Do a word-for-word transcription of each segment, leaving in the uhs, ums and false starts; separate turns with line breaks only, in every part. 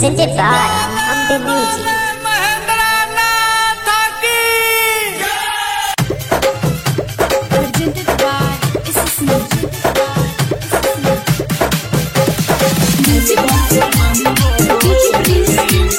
presented by Ambe Music.
Presented by S S Music. Music D J Prince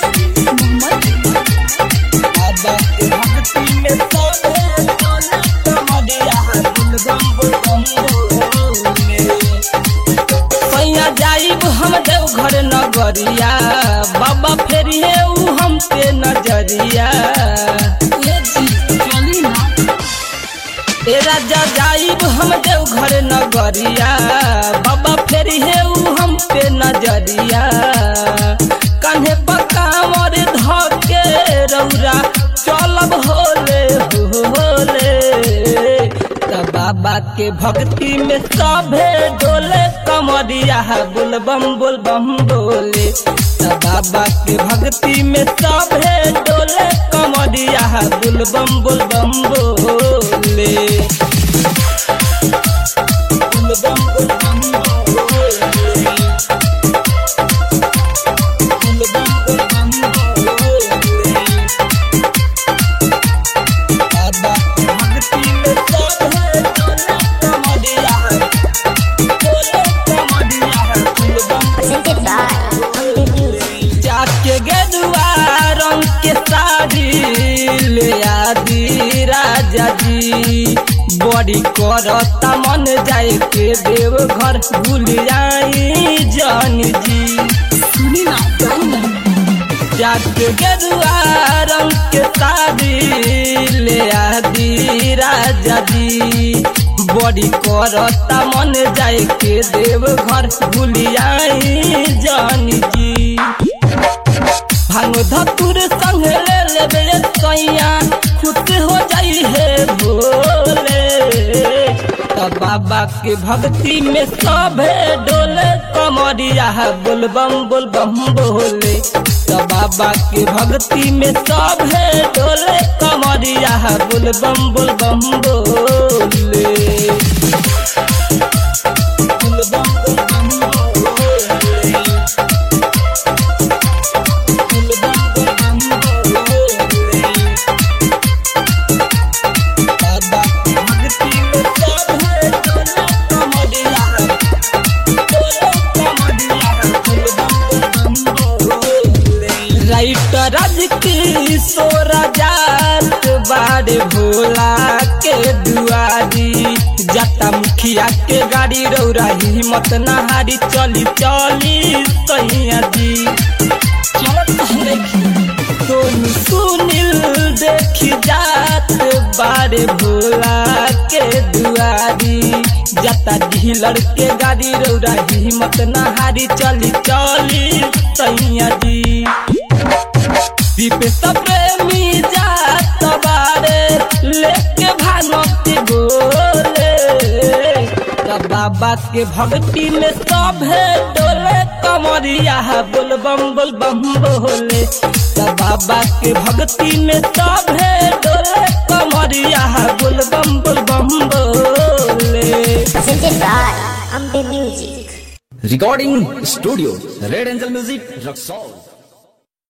हम देवघर नगरिया बाबा फेरी है ऊ हम पे नजरिया ए राजा जाइब हम देवघर नगरिया बाबा फेरी है ऊ हम पे नजरिया कान्हे पकावर धके रौरा चलब होले होले त बाबा के भक्ति में सभे डोले कमरिया बुल बम बुल बम बोले त बाबा के भक्ति में सभे डोले कमरिया बुल बम बुल बम बोले बुल बम बुल बम बोले बुल बम बुल बम बोले बाबा के भक्ति में सभे डोले कमरिया
Presented by Ambe Music.
जाके गेरुआ रंग के साड़ी ले आदि राजा जी बड़ी करता मन जाए के देव घर भूल जाई जान जी सुनी ना जाके गेरुआ रंग के साड़ी ले आदि राजा जी बड़ी करता मन जाए के देव घर भूल जाई जान जी भांग धतुर संग ले लेबे सैया खुद हो जाई है भोले त बाबा के भक्ति में सभे डोले कमरिया बुल बम बुल बम बोले त बाबा के भक्ति में सभे डोले कमरिया बुल बम बुल बम बोले बुल बम बुल बम बोले बुल बम बुल बम बोले बाबा के भक्ति में सभे डोले कमरिया डोले कमरिया बुल बम बुल बम बोले राइटर राज की सोरा जात बाड़े भोला के दुआरी जाता मुखिया के गाड़ी रौरा हिम्मत नहारी चली चली सैया जी सोनू सुनील देखी जात बाड़े भोला के दुआरी जाता ढीलर के गाड़ी रौरा हिम्मत नहारी चली चली सैया जी दीप प्रेमी जात बारे लेके भानती बोले त बाबा के भक्ति में सभे डोले कमरिया बुल बम बुल बम बोले त बाबा के भक्ति में सभे डोले कमरिया बुल बम बुल बम बोले
Presented by Ambe Music.
Recording Studio Red Angel Music Rock Song.